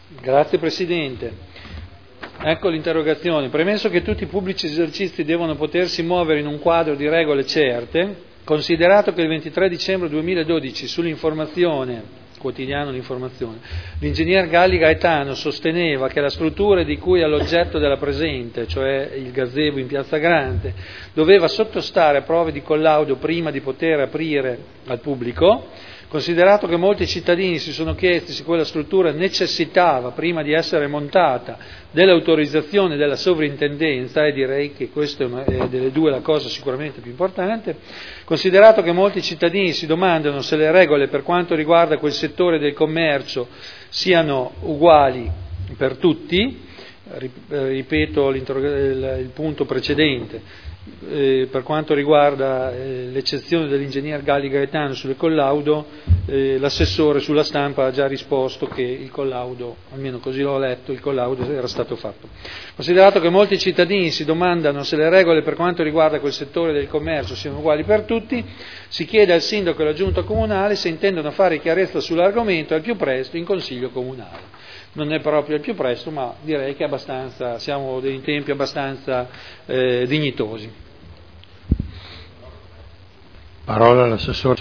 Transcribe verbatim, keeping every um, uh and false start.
Grazie Presidente. Ecco l'interrogazione. Premesso che tutti i pubblici esercizi devono potersi muovere in un quadro di regole certe, considerato che il ventitré dicembre duemiladodici sull'informazione, quotidiano l'Informazione, l'ingegner Galli Gaetano sosteneva che la struttura di cui è l'oggetto della presente, cioè il gazebo in Piazza Grande, doveva sottostare a prove di collaudo prima di poter aprire al pubblico, considerato che molti cittadini si sono chiesti se quella struttura necessitava, prima di essere montata, dell'autorizzazione della sovrintendenza, e direi che questa è, una, è delle due la cosa sicuramente più importante, considerato che molti cittadini si domandano se le regole per quanto riguarda quel settore del commercio siano uguali per tutti, ripeto il, il punto precedente, Eh, per quanto riguarda eh, l'eccezione dell'ingegner Galli Gaetano sul collaudo, eh, l'assessore sulla stampa ha già risposto che il collaudo, almeno così l'ho letto, il collaudo era stato fatto. Considerato che molti cittadini si domandano se le regole per quanto riguarda quel settore del commercio siano uguali per tutti, si chiede al sindaco e alla giunta comunale se intendono fare chiarezza sull'argomento al più presto in consiglio comunale. Non è proprio il più presto, ma direi che è abbastanza, siamo in tempi abbastanza eh, dignitosi. Parola all'assessore.